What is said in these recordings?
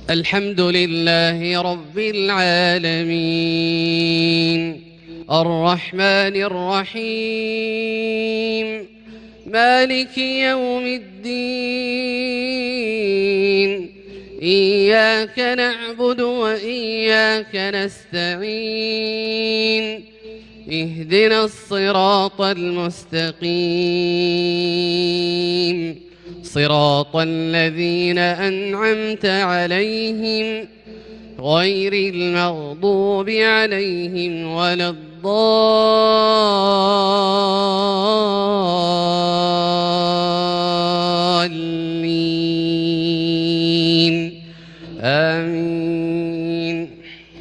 الحمد لله رب العالمين الرحمن الرحيم مالك يوم الدين إياك نعبد وإياك نستعين اهدنا الصراط المستقيم صراط الذين أنعمت عليهم غير المغضوب عليهم ولا الضالين آمين.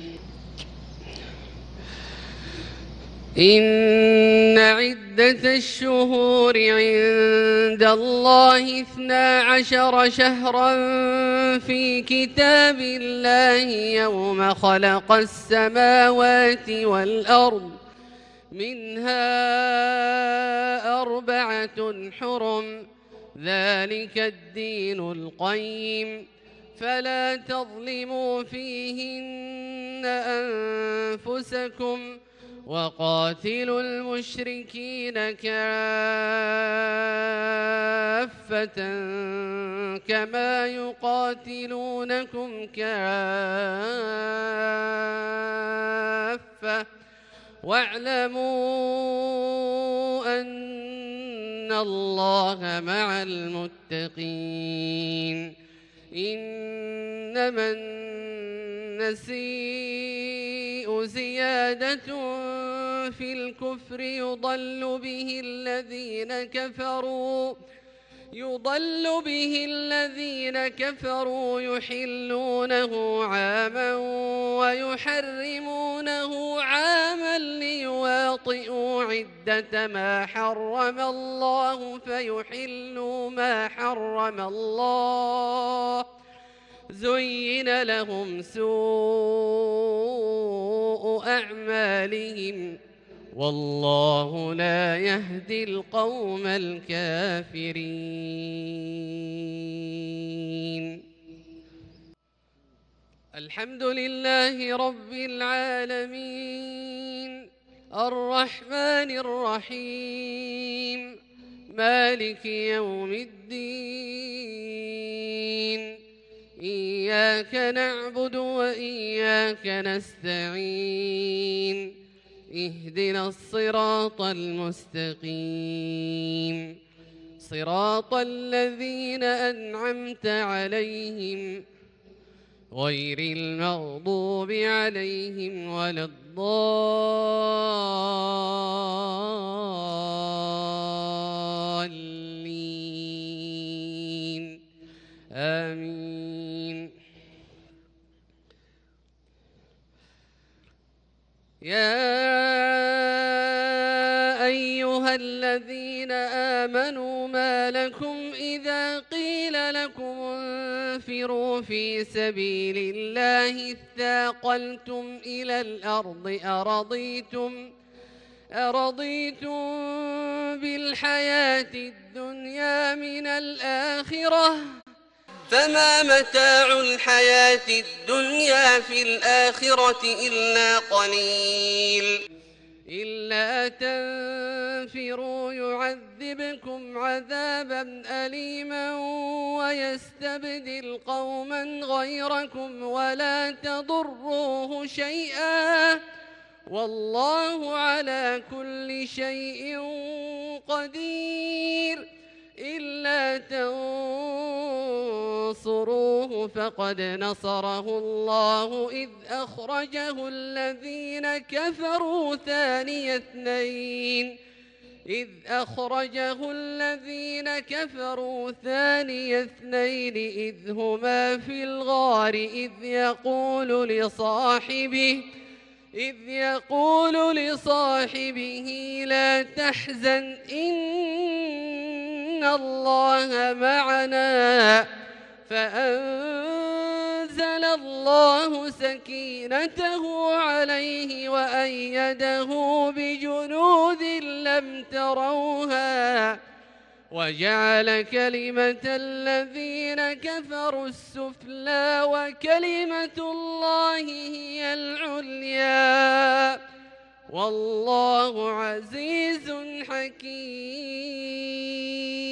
إن عدة الشهور عند الله 12 شهرا في كتاب الله يوم خلق السماوات والأرض منها 4 حرم ذلك الدين القيم فلا تظلموا فيهن أنفسكم وقاتلوا المشركين كافة كما يقاتلونكم كافة واعلموا أن الله مع المتقين. إنما النسيء زيادة في الكفر يضل به الذين كفروا يحلونه عاما ويحرمونه عاما ليواطئوا عدة ما حرم الله فيحلوا ما حرم الله زين لهم سوء أعمالهم والله لا يهدي القوم الكافرين. الحمد لله رب العالمين الرحمن الرحيم مالك يوم الدين إياك نعبد وإياك نستعين اهدنا الصراط المستقيم صراط الذين أنعمت عليهم غير المغضوب عليهم ولا الضالين آمين. يا أيها الذين آمنوا ما لكم إذا قيل لكم انفروا في سبيل الله اثاقلتم إلى الأرض أرضيتم بالحياة الدنيا من الآخرة فما متاع الحياة الدنيا في الآخرة إلا قليل. إلا تنفروا يعذبكم عذابا أليما ويستبدل قوما غيركم ولا تضروه شيئا والله على كل شيء قدير. إلا تنصروه فقد نصره الله إذ أخرجه الذين كفروا ثاني اثنين إذ هما في الغار إذ يقول لصاحبه لا تحزن إن الله معنا فأنزل الله سكينته عليه وأيده بجنود لم تروها وجعل كلمة الذين كفروا السفلى وكلمة الله هي العليا والله عزيز حكيم.